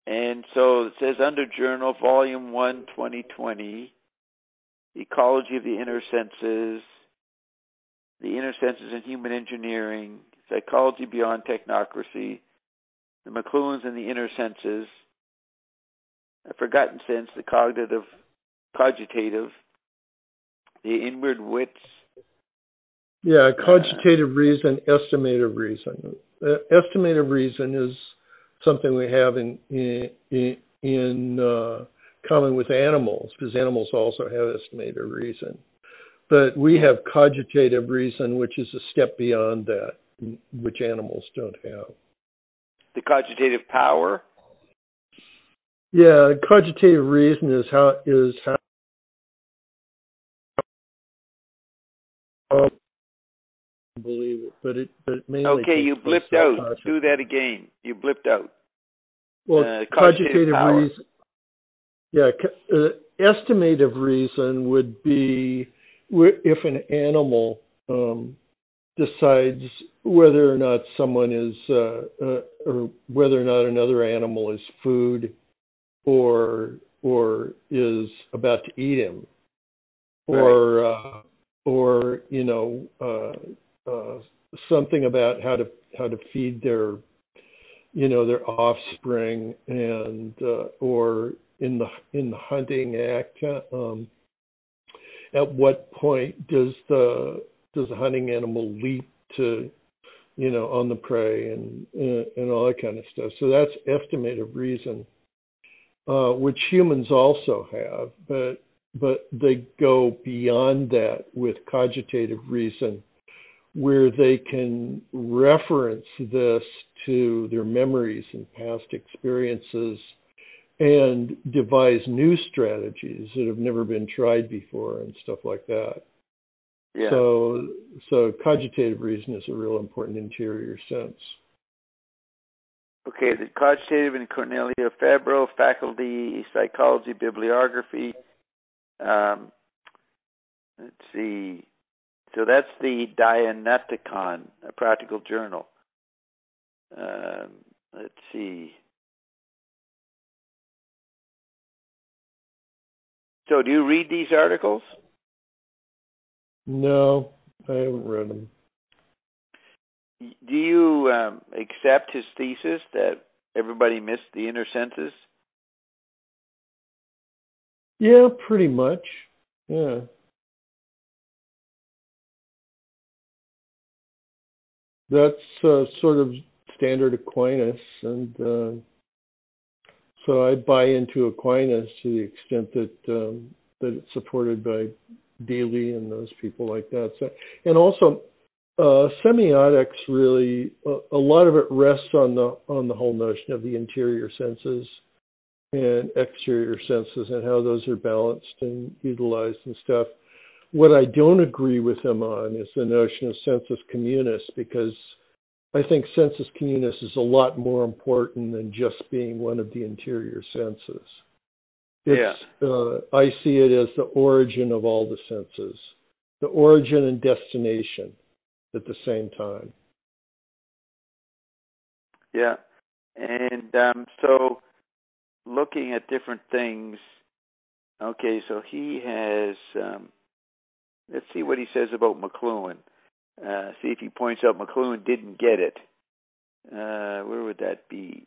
And so it says under Journal, Volume 1, 2020, Ecology of the Inner Senses, the Inner Senses in Human Engineering, Psychology Beyond Technocracy, the McLuhans and the Inner Senses, a Forgotten Sense, the Cogitative, the Inward Wits. Yeah, cogitative reason, estimative reason. Estimative reason is something we have in common with animals, because animals also have estimative reason. But we have cogitative reason, which is a step beyond that, which animals don't have. The cogitative power? Yeah, cogitative reason is how believe it, but it mainly. Okay, you blipped out. Do that again. You blipped out. Well, cogitative reason. Yeah, estimative reason would be if an animal decides whether or not someone is, or whether or not another animal is food, or is about to eat him, right. or something about how to feed their offspring, and or in the hunting act, at what point does the hunting animal leap to on the prey, and all that kind of stuff. So that's estimative reason, which humans also have, but they go beyond that with cogitative reason, where they can reference this to their memories and past experiences and devise new strategies that have never been tried before and stuff like that. Yeah. So cogitative reason is a real important interior sense. Okay, the cogitative in Cornelia Fabro, Faculty Psychology Bibliography. Let's see. So that's the Dianeticon, a practical journal. Let's see. So do you read these articles? No, I haven't read them. Do you accept his thesis that everybody missed the inner senses? Yeah, pretty much. Yeah. That's sort of standard Aquinas, and so I buy into Aquinas to the extent that it's supported by Dealey and those people like that. So, and also semiotics, really, a lot of it rests on the whole notion of the interior senses and exterior senses and how those are balanced and utilized and stuff. What I don't agree with him on is the notion of sensus communis, because I think sensus communis is a lot more important than just being one of the interior senses. I see it as the origin of all the senses, the origin and destination at the same time. Yeah. And so looking at different things, okay, so he has, let's see what he says about McLuhan. See if he points out McLuhan didn't get it. Where would that be?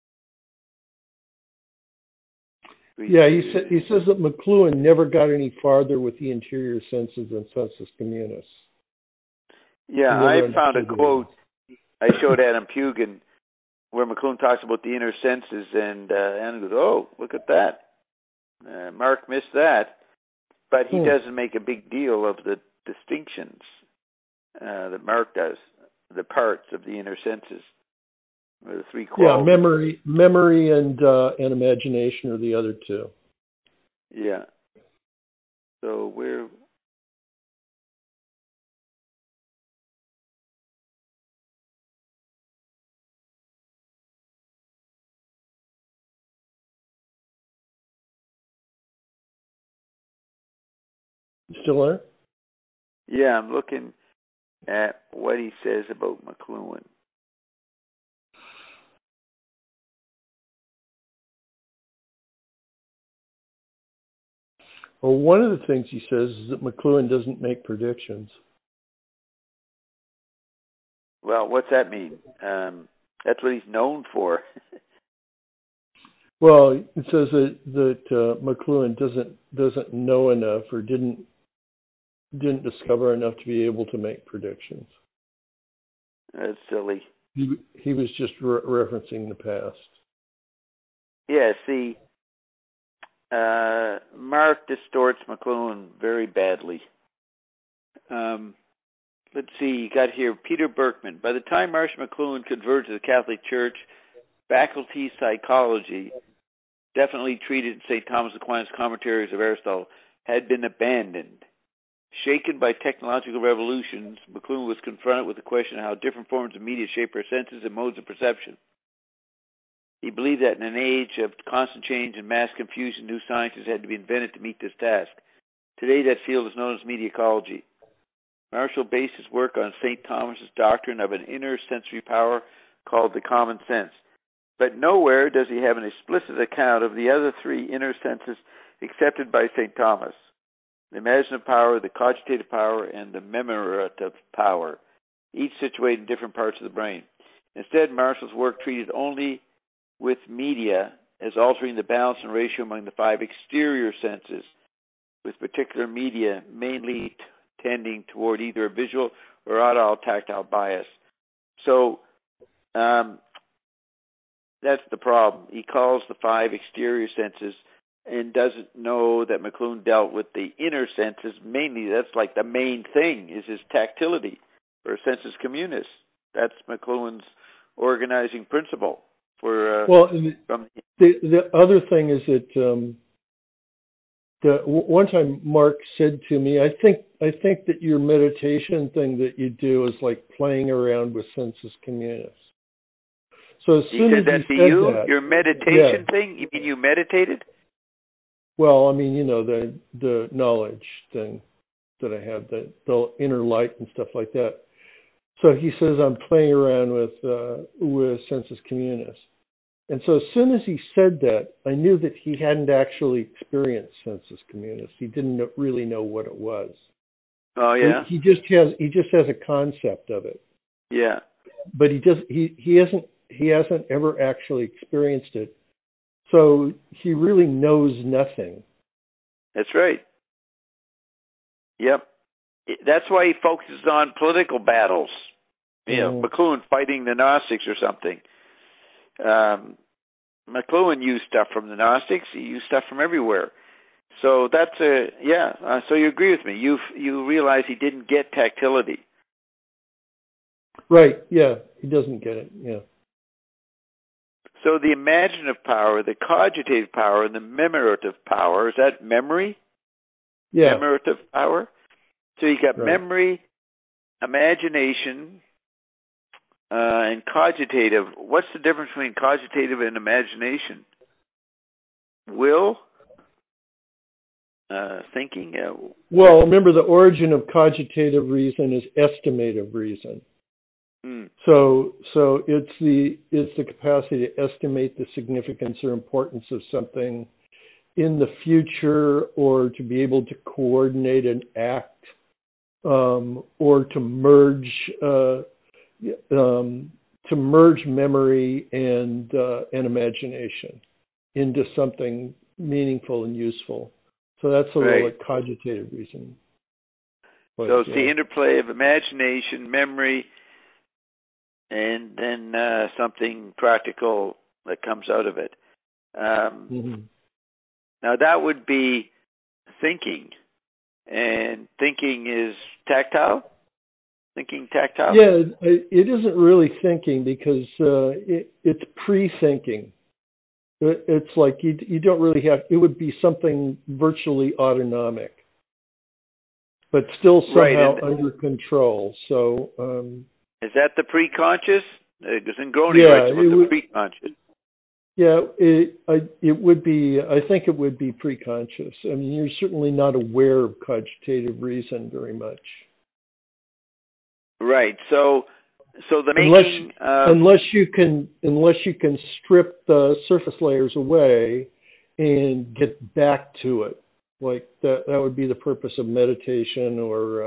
Yeah, he says that McLuhan never got any farther with the interior senses than sensus communis. Yeah, I found a quote I showed Adam Pugin where McLuhan talks about the inner senses, and Adam goes, "Oh, look at that. Mark missed that." But he doesn't make a big deal of the distinctions that Mark does, the parts of the inner senses, or the three qualities. Yeah, memory and imagination are the other two. Yeah. So we're... Still there? Yeah, I'm looking at what he says about McLuhan. Well, one of the things he says is that McLuhan doesn't make predictions. Well, what's that mean? That's what he's known for. Well, it says that McLuhan doesn't know enough or didn't discover enough to be able to make predictions. That's silly. He was just referencing the past. Yeah, see, Mark distorts McLuhan very badly. Let's see, you got here Peter Berkman. By the time Marshall McLuhan converted to the Catholic Church, faculty psychology, definitely treated in St. Thomas Aquinas' commentaries of Aristotle, had been abandoned. Shaken by technological revolutions, McLuhan was confronted with the question of how different forms of media shape our senses and modes of perception. He believed that in an age of constant change and mass confusion, new sciences had to be invented to meet this task. Today, that field is known as media ecology. Marshall based his work on St. Thomas's doctrine of an inner sensory power called the common sense. But nowhere does he have an explicit account of the other three inner senses accepted by St. Thomas: the imaginative power, the cogitative power, and the memorative power, each situated in different parts of the brain. Instead, Marshall's work treated only with media as altering the balance and ratio among the five exterior senses, with particular media mainly tending toward either a visual or audio-tactile bias. So that's the problem. He calls the five exterior senses and doesn't know that McLuhan dealt with the inner senses. Mainly, that's like the main thing, is his tactility, or sensus communis. That's McLuhan's organizing principle. The other thing is that one time Mark said to me, I think that your meditation thing that you do is like playing around with sensus communis. So as soon as that he to said you, that, your meditation thing. You mean you meditated? Well, I mean, the knowledge thing that I have, the inner light and stuff like that. So he says I'm playing around with sensus communis. And so as soon as he said that, I knew that he hadn't actually experienced sensus communis. He didn't really know what it was. Oh yeah. He just has a concept of it. Yeah. But he hasn't ever actually experienced it. So he really knows nothing. That's right. Yep. That's why he focuses on political battles. McLuhan fighting the Gnostics or something. McLuhan used stuff from the Gnostics. He used stuff from everywhere. So that's so you agree with me. You realize he didn't get tactility. Right. Yeah. He doesn't get it. Yeah. So the imaginative power, the cogitative power, and the memorative power, is that memory? Yeah. Memorative power. So you got right. Memory, imagination, and cogitative. What's the difference between cogitative and imagination? Will? Thinking? Well, remember the origin of cogitative reason is estimative reason. So it's the capacity to estimate the significance or importance of something in the future, or to be able to coordinate an act, or to merge memory and imagination into something meaningful and useful. So that's a little like cogitative reason. So it's the interplay of imagination, memory, and then something practical that comes out of it. Now that would be thinking, and thinking is tactile? Thinking tactile? Yeah, it isn't really thinking, because it's pre-thinking. It's like you don't really have, it would be something virtually autonomic, but still somehow under control. So is that the pre-conscious? Because Zingoni writes about the pre-conscious. Yeah, it would be. I think it would be pre-conscious. I mean, you're certainly not aware of cogitative reason very much. Right. So the making unless you can strip the surface layers away and get back to it, Like that would be the purpose of meditation,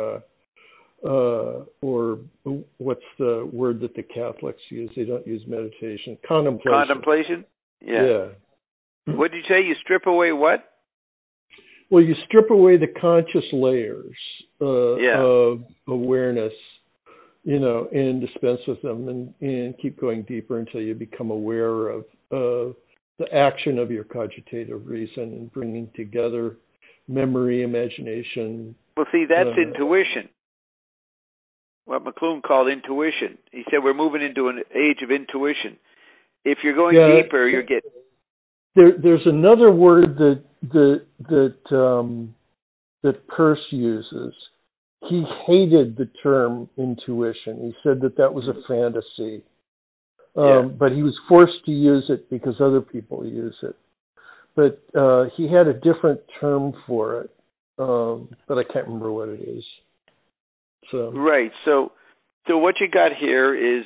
or what's the word that the Catholics use? They don't use meditation. Contemplation. Contemplation? Yeah. Yeah. What did you say? You strip away what? Well, you strip away the conscious layers Yeah. of awareness, and dispense with them, and keep going deeper until you become aware of the action of your cogitative reason and bringing together memory, imagination. Well, see, that's intuition. What McLuhan called intuition. He said we're moving into an age of intuition. If you're going deeper, you're getting. There's another word that Peirce uses. He hated the term intuition. He said that was a fantasy. But he was forced to use it because other people use it. But he had a different term for it, but I can't remember what it is. So. Right. So what you got here is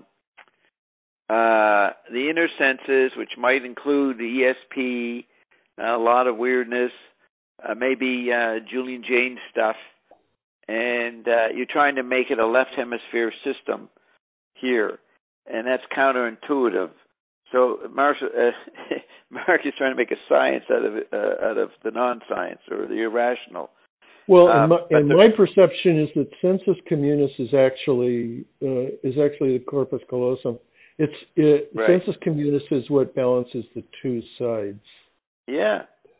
the inner senses, which might include the ESP, a lot of weirdness, maybe Julian Jaynes stuff, and you're trying to make it a left hemisphere system here, and that's counterintuitive. So Mark is trying to make a science out of the non-science or the irrational. Well, and my perception is that sensus communis is actually the corpus callosum. Right. Sensus communis is what balances the two sides. Yeah.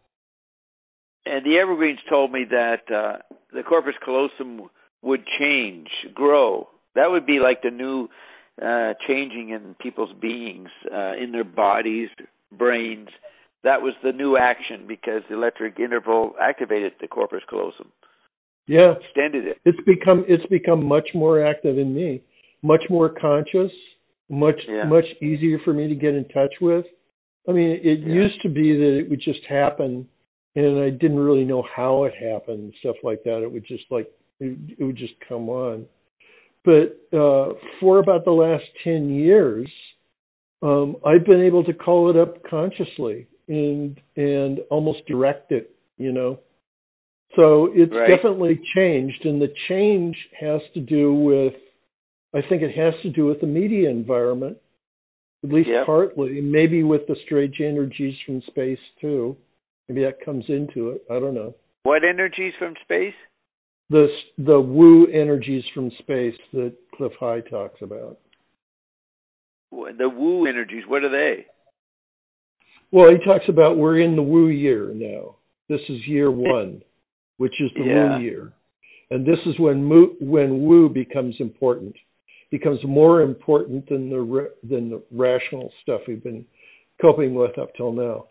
And the Evergreens told me that the corpus callosum would change, grow. That would be like the new changing in people's beings, in their bodies, brains. That was the new action because the electric interval activated the corpus callosum. Yeah, extended it. It's become much more active in me, much more conscious, much easier for me to get in touch with. I mean, it used to be that it would just happen, and I didn't really know how it happened and stuff like that. It would just it would just come on. But for about the last 10 years, I've been able to call it up consciously and almost direct it, So it's definitely changed, and the change has to do with, I think it has to do with the media environment, at least partly, maybe with the strange energies from space too. Maybe that comes into it. I don't know. What energies from space? The woo energies from space that Cliff High talks about. The woo energies, what are they? Well, he talks about we're in the woo year now. This is year 1, which is the woo year. And this is when woo becomes important, becomes more important than the rational stuff we've been coping with up till now.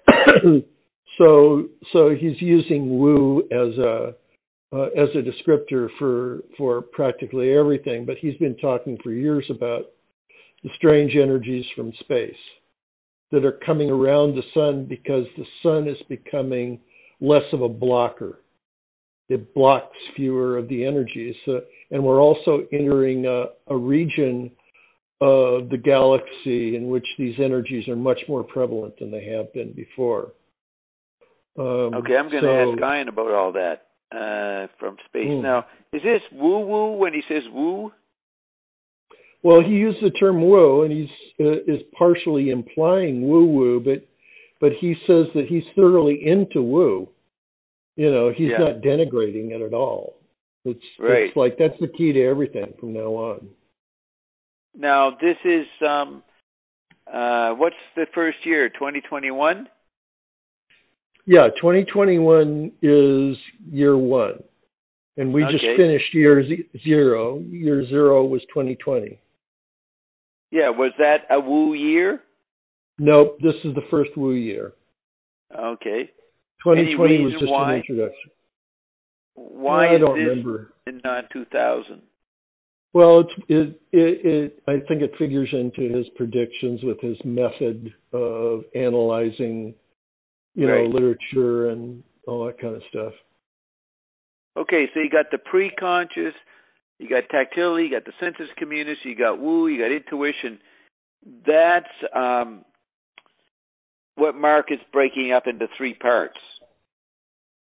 So he's using woo as a descriptor for practically everything, but he's been talking for years about the strange energies from space that are coming around the sun because the sun is becoming less of a blocker. It blocks fewer of the energies. And we're also entering a region of the galaxy in which these energies are much more prevalent than they have been before. Okay, I'm going to ask Ian about all that from space. Now, is this woo-woo when he says woo? Well, he used the term woo, and is partially implying woo-woo, but he says that he's thoroughly into woo. He's not denigrating it at all. It's like that's the key to everything from now on. Now, this is, what's the first year, 2021? Yeah, 2021 is year 1. And we just finished year 0. Year 0 was 2020. Yeah, was that a woo year? Nope, this is the first woo year. Okay. 2020 was just an introduction. Why I don't remember. In 2000? Well, I think it figures into his predictions with his method of analyzing, literature and all that kind of stuff. Okay, so you got the pre-conscious, you got tactility, you got the sensus communis, you got woo, you got intuition. That's what Mark is breaking up into 3 parts.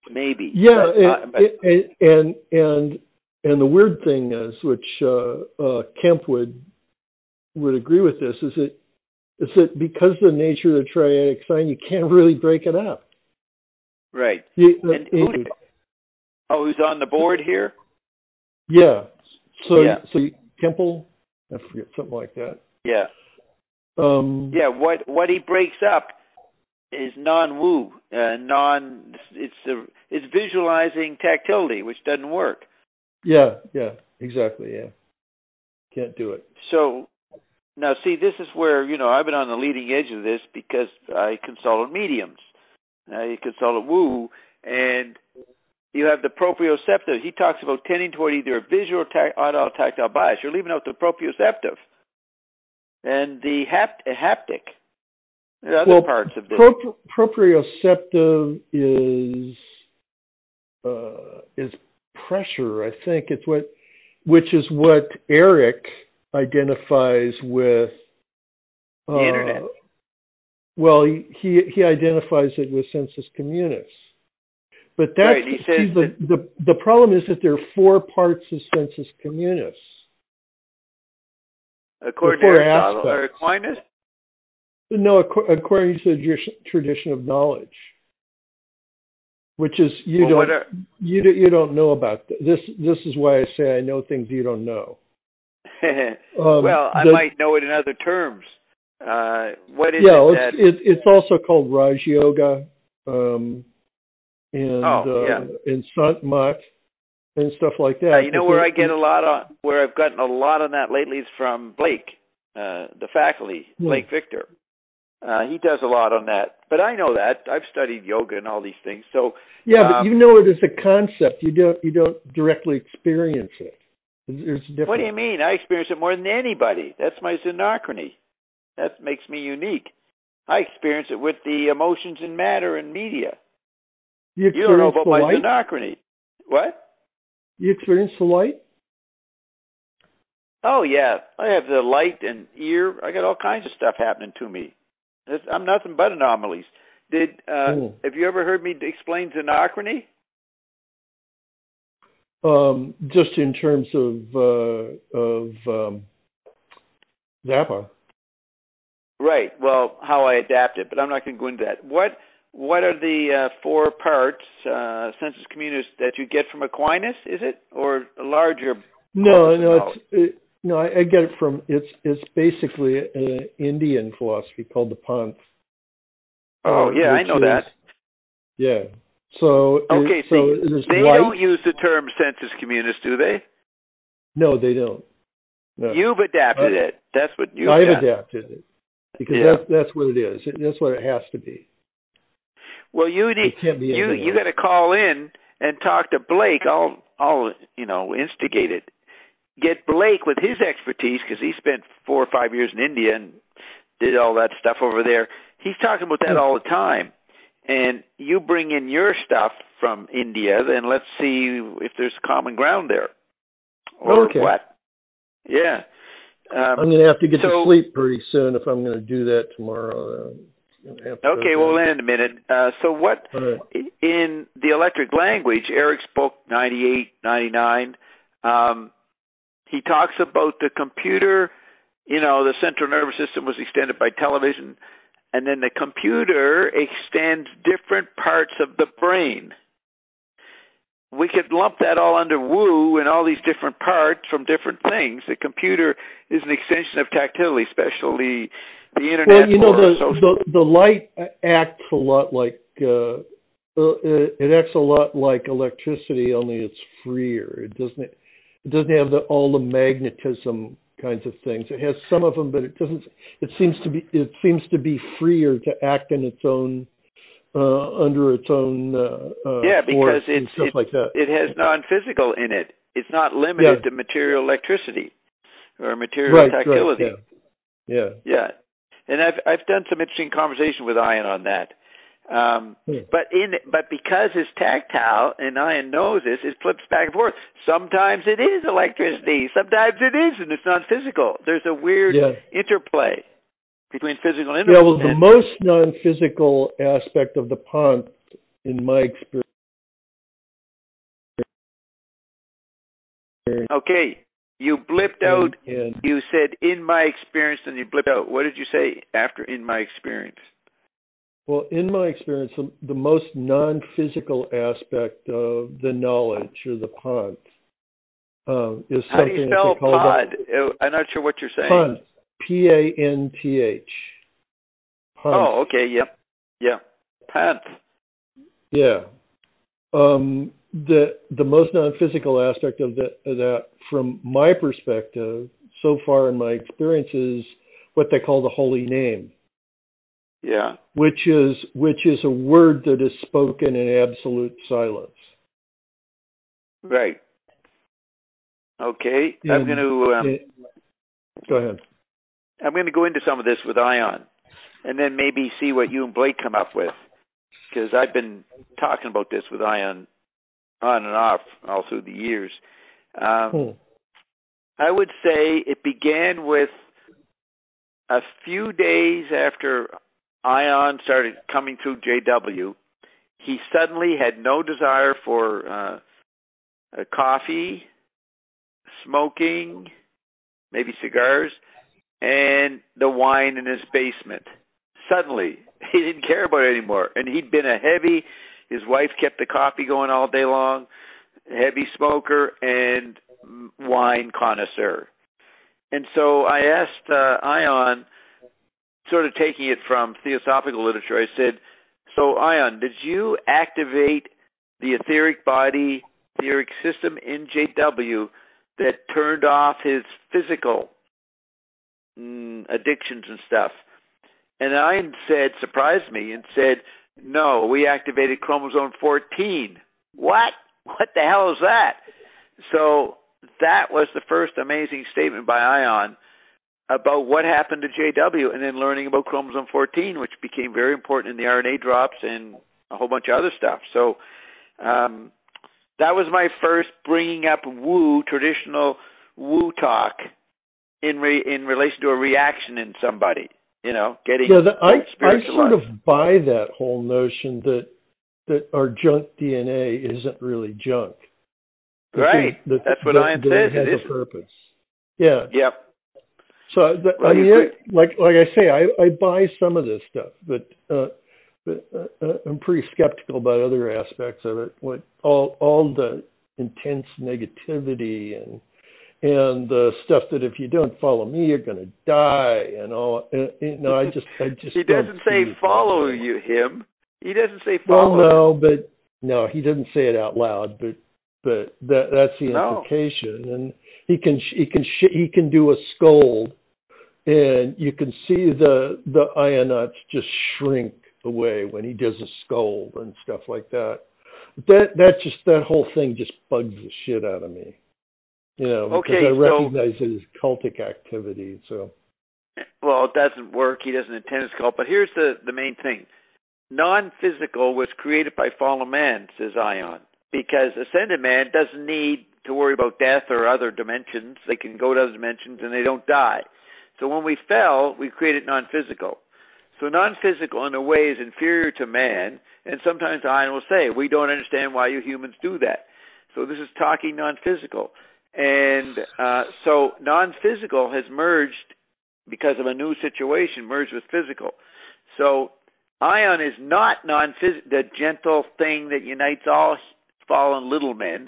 maybe. Yeah, But, and the weird thing is, which Kemp would agree with this, is that because of the nature of the triadic sign, you can't really break it up. right. And who's on the board here? Yeah. So Yeah. I forget, something like that. Yeah. What he breaks up is non-woo, it's visualizing tactility, which doesn't work. Yeah, exactly. Yeah, can't do it. So now, see, this is where I've been on the leading edge of this because I consulted mediums, I consulted woo, and you have the proprioceptive. He talks about tending toward either a visual or audio tactile bias. You're leaving out the proprioceptive and the haptic. There are other parts of this. Proprioceptive is pressure. I think it's which is what Eric identifies with. The internet. Well, he identifies it with sensus communis. But that's right. He says the problem is that there are 4 parts of sensus communis. According to Aristotle or Aquinas? No, according to the tradition of knowledge, which is you don't know about this. This is why I say I know things you don't know. Well, I might know it in other terms. What is it? It's also called Raj Yoga, and Sant Mat and stuff like that. Where I get where I've gotten a lot on that lately is from Blake, the faculty, Blake Victor. He does a lot on that, but I know that I've studied yoga and all these things. So but you know it as a concept. You don't directly experience it. There's a difference. What do you mean? I experience it more than anybody. That's my synchronicity. That makes me unique. I experience it with the emotions in matter and media. You don't know about my synchronicity. What? You experience the light? Oh yeah, I have the light and ear. I got all kinds of stuff happening to me. I'm nothing but anomalies. Have you ever heard me explain synchronicity? Just in terms of Zappa. Right. Well, how I adapt it, but I'm not going to go into that. What are the 4 parts, sensus communis, that you get from Aquinas? Is it, or a larger? No. I get it from it's basically an Indian philosophy called the Panth. Oh yeah, I know that. Yeah. So okay, so they don't use the term sensus communis, do they? No, they don't. No. You've adapted it. That's what you've I've done. adapted it because that's what it is. That's what it has to be. Well, you got to call in and talk to Blake. I'll instigate it. Get Blake with his expertise because he spent 4 or 5 years in India and did all that stuff over there. He's talking about that all the time. And you bring in your stuff from India, then let's see if there's common ground there. Or what? Yeah. I'm going to have to get to sleep pretty soon if I'm going to do that tomorrow. Okay, we'll end in a minute. So what, in the electric language, Eric's book 98, 99, he talks about the computer, the central nervous system was extended by television, and then the computer extends different parts of the brain. We could lump that all under woo and all these different parts from different things. The computer is an extension of tactility, especially the internet. Well, the light acts a lot like it acts a lot like electricity, only it's freer. It doesn't have all the magnetism kinds of things. It has some of them, but it doesn't. It seems to be freer to act in its own under its own because and stuff like that. It has non-physical in it. It's not limited to material electricity or material tactility. Right, yeah. And I've done some interesting conversation with Ian on that. But because it's tactile and Ian knows this, it flips back and forth. Sometimes it is electricity, sometimes it isn't. It's not physical. There's a weird interplay between physical and the most non-physical aspect of the Panth, in my experience, Okay. You blipped out. And You said "in my experience," and you blipped out. What did you say after "in my experience"? well, in my experience, the most non-physical aspect of the knowledge or the pant is How do you something that spell they call pod? I'm not sure what you're saying. pant. P-A-N-T-H. Pant. Oh, okay. Yep. Yeah. Pant. Yeah. The most non-physical aspect of that, from my perspective, so far in my experience, is what they call the holy name. Yeah. Which is a word that is spoken in absolute silence. Right. Okay. And, I'm going to go ahead. I'm going to go into some of this with Ion, and then maybe see what you and Blake come up with, because I've been talking about this with Ion on and off all through the years. I would say it began with a few days after Ion started coming through JW. He suddenly had no desire for coffee, smoking, maybe cigars, and the wine in his basement. Suddenly, he didn't care about it anymore. And he'd been his wife kept the coffee going all day long, heavy smoker, and wine connoisseur. And so I asked Ion, sort of taking it from theosophical literature, I said, so Ion, did you activate the etheric body, etheric system in JW that turned off his physical addictions and stuff? And Ion surprised me and said, no, we activated chromosome 14. What? What the hell is that? So that was the first amazing statement by Ion about what happened to JW, and then learning about chromosome 14, which became very important in the RNA drops and a whole bunch of other stuff. So that was my first bringing up woo, traditional woo talk in relation to a reaction in somebody, getting I sort of buy that whole notion that our junk DNA isn't really junk. Right. That's what Ion says. It has a purpose. Yeah. Yep. So like I say, I buy some of this stuff, but I'm pretty skeptical about other aspects of it. Like all the intense negativity and the stuff that if you don't follow me, you're going to die and all. I just. He doesn't say follow him. He doesn't say follow. Well, no, he doesn't say it out loud, but that's the implication. And he can do a scold, and you can see the Ionauts just shrink away when he does a scold and stuff like that. That whole thing just bugs the shit out of me. Because I recognize it as cultic activity. So, well, it doesn't work. He doesn't intend his cult. But here's the main thing: non-physical was created by fallen man, says Ion, because ascended man doesn't need to worry about death or other dimensions. They can go to other dimensions and they don't die. So when we fell, we created non-physical. So non-physical, in a way, is inferior to man. And sometimes Ion will say, we don't understand why you humans do that. So this is talking non-physical. And so non-physical has merged, because of a new situation, merged with physical. So Ion is not the gentle thing that unites all fallen little men.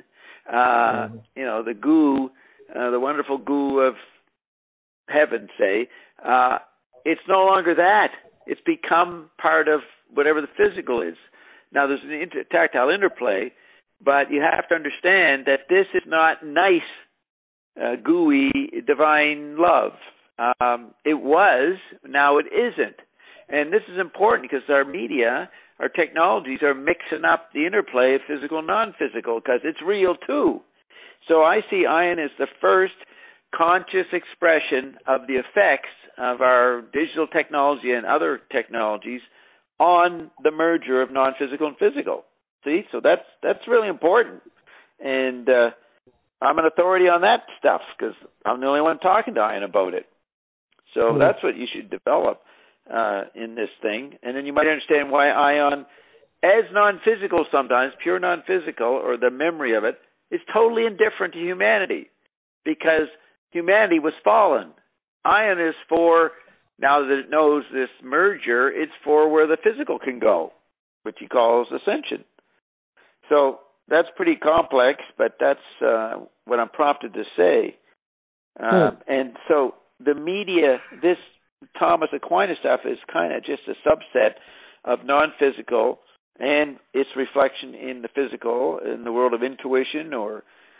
The goo, the wonderful goo of heaven, say. It's no longer that. It's become part of whatever the physical is. Now, there's an tactile interplay, but you have to understand that this is not nice, gooey, divine love. It was, now it isn't. And this is important because our media, our technologies are mixing up the interplay of physical and non-physical because it's real too. So I see Ion as the first conscious expression of the effects of our digital technology and other technologies on the merger of non-physical and physical. See, so that's really important. And I'm an authority on that stuff because I'm the only one talking to Ion about it. So that's what you should develop in this thing. And then you might understand why Ion, as non-physical sometimes, pure non-physical, or the memory of it, is totally indifferent to humanity. because humanity was fallen. Ion is for, now that it knows this merger, it's for where the physical can go, which he calls ascension. So that's pretty complex, but that's what I'm prompted to say. And so the media, this Thomas Aquinas stuff is kind of just a subset of non-physical and its reflection in the physical, in the world of intuition or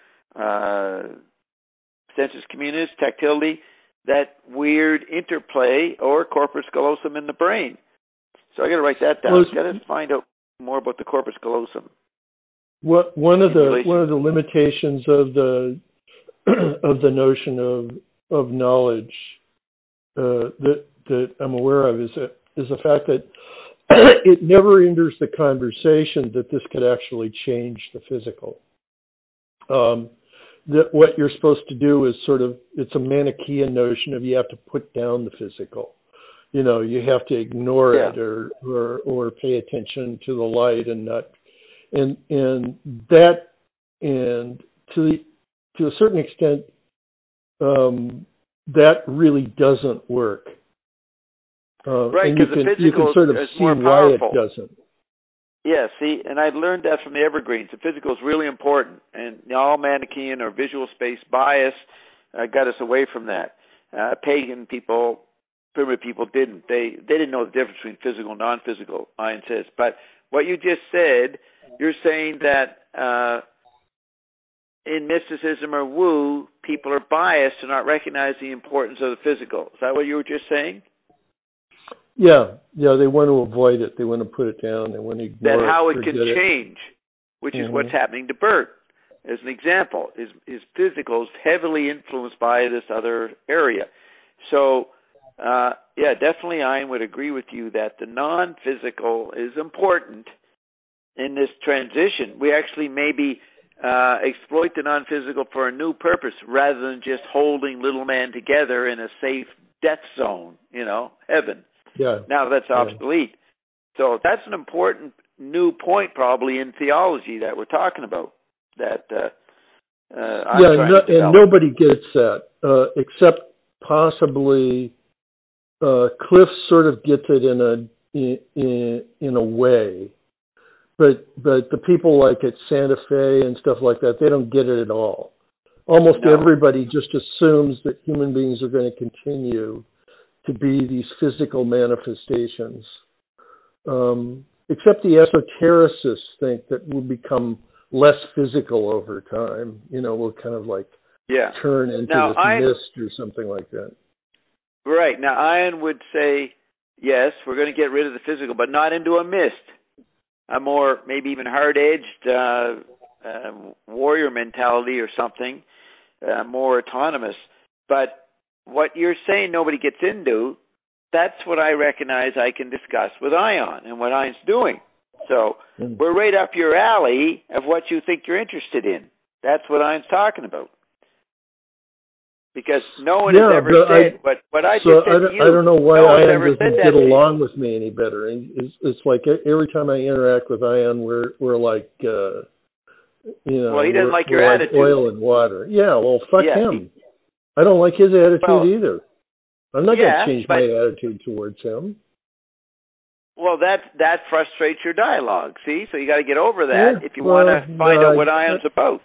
sensus communis, tactility, that weird interplay or corpus callosum in the brain. So I got to write that down. I got to find out more about the corpus callosum. One of the limitations of the of the notion of knowledge that I'm aware of is the fact that it never enters the conversation that this could actually change the physical. That what you're supposed to do is it's a Manichaean notion of you have to put down the physical. You have to ignore it or pay attention to the light and not, and that, and to a certain extent, that really doesn't work. Right, because the physical you can sort of is see more why powerful. it doesn't. Yeah, see, and I learned that from the Evergreens. The physical is really important, and all Manichaean or visual space bias got us away from that. Pagan people, primitive people didn't. They didn't know the difference between physical and non-physical, Ian says. But what you just said, you're saying that in mysticism or woo, people are biased to not recognize the importance of the physical. Is that what you were just saying? Yeah, they want to avoid it. They want to put it down. They want to ignore that how it can change, which is what's happening to Bert. As an example, his physical is heavily influenced by this other area. So, definitely I would agree with you that the non-physical is important in this transition. We actually maybe exploit the non-physical for a new purpose rather than just holding little man together in a safe death zone, heaven. Yeah. Now that's obsolete. So that's an important new point probably in theology that we're talking about. That and nobody gets that except possibly Cliff sort of gets it in a way, but the people like at Santa Fe and stuff like that, they don't get it at all. Almost everybody just assumes that human beings are going to continue to be these physical manifestations. Except the esotericists think that we'll become less physical over time. We'll kind of turn into this mist or something like that. Right. Now, Ian would say, yes, we're going to get rid of the physical, but not into a mist. A more, maybe even hard-edged warrior mentality or something, more autonomous. But what you're saying nobody gets into, that's what I recognize I can discuss with Ion and what Ion's doing. So we're right up your alley of what you think you're interested in. That's what Ion's talking about. Because no one has ever said what I just said to you. I don't know why Ion doesn't get along with me any better. It's like every time I interact with Ion, we're like, well, he doesn't like your attitude. Like oil and water. Yeah, well, fuck him. I don't like his attitude either. I'm not going to change my attitude towards him. Well, that frustrates your dialogue, see? So you got to get over that if you want to find out what Ion's about.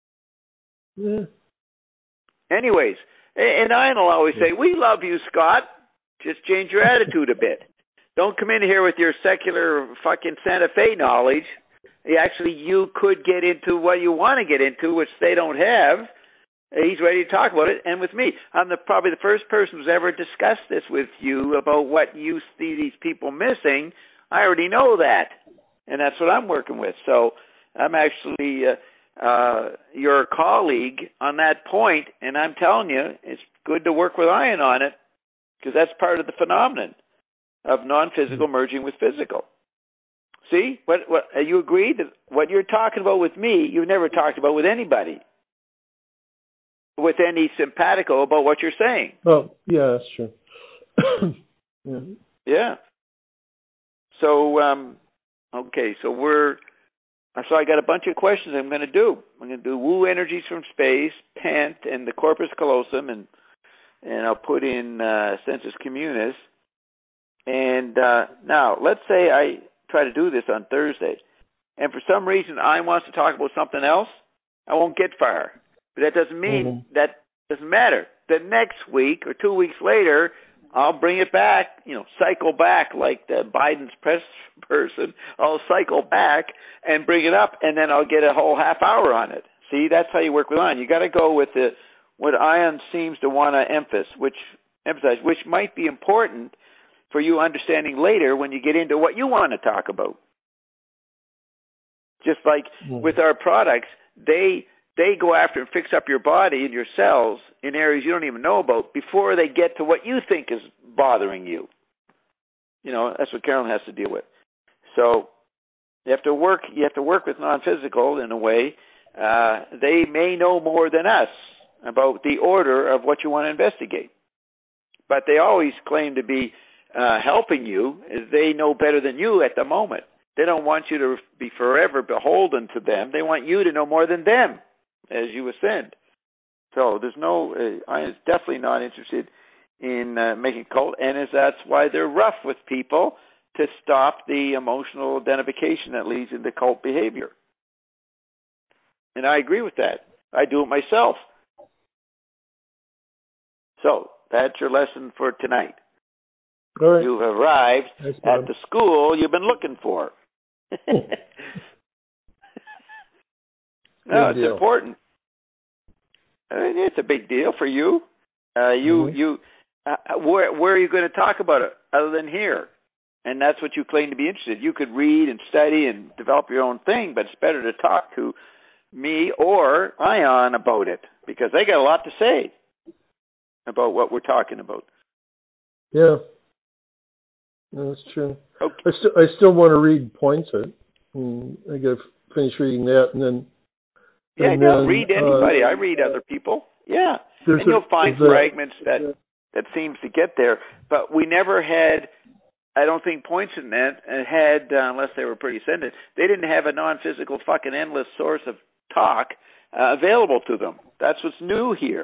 Yeah. Anyways, and Ion will always say, we love you, Scott. Just change your attitude a bit. Don't come in here with your secular fucking Santa Fe knowledge. Actually, you could get into what you want to get into, which they don't have. He's ready to talk about it, and with me. I'm probably the first person who's ever discussed this with you about what you see these people missing. I already know that, and that's what I'm working with. So I'm actually your colleague on that point, and I'm telling you, it's good to work with Ion on it because that's part of the phenomenon of non-physical merging with physical. See, what you agree that what you're talking about with me, you've never talked about with anybody. With any simpatico about what you're saying. Oh, yeah, that's true. Yeah. So, okay, so we're So I got a bunch of questions I'm going to do. I'm going to do Wu Energies from Space, Pent, and the Corpus Callosum, and I'll put in Sensus Communis. And now, let's say I try to do this on Thursday, and for some reason I want to talk about something else. I won't get far. But that doesn't mean that doesn't matter. The next week or 2 weeks later, I'll bring it back, cycle back like the Biden's press person. I'll cycle back and bring it up, and then I'll get a whole half hour on it. See, that's how you work with Ion. You got to go with what Ion seems to want to emphasize, which might be important for you understanding later when you get into what you want to talk about. Just like with our products, they go after and fix up your body and your cells in areas you don't even know about before they get to what you think is bothering you. That's what Carolyn has to deal with. So you have to work with non-physical in a way. They may know more than us about the order of what you want to investigate. But they always claim to be helping you. They know better than you at the moment. They don't want you to be forever beholden to them. They want you to know more than them as you ascend. So there's I is definitely not interested in making cult, and that's why they're rough with people to stop the emotional identification that leads into cult behavior. And I agree with that. I do it myself. So that's your lesson for tonight. All right. You've arrived at the school you've been looking for. No, it's important. It's a big deal for you. Where are you going to talk about it other than here? And that's what you claim to be interested in. You could read and study and develop your own thing, but it's better to talk to me or Ion about it because they got a lot to say about what we're talking about. Yeah. No, that's true. Okay. I still want to read Poinsett. I got to finish reading that, and then. Yeah, don't read anybody. I read other people. Yeah, and you'll find fragments that seems to get there. But we never had. I don't think Poinsett had, unless they were pretty ascendant. They didn't have a non-physical, fucking endless source of talk available to them. That's what's new here.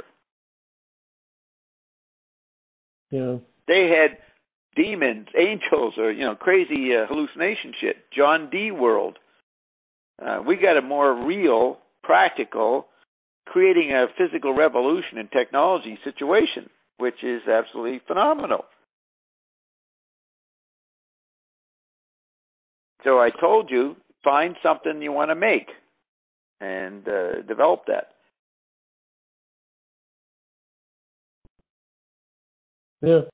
Yeah. They had demons, angels, or crazy hallucination shit. John D. World. We got a more real, practical, creating a physical revolution in technology situation, which is absolutely phenomenal. So I told you, find something you want to make and develop that. Yeah.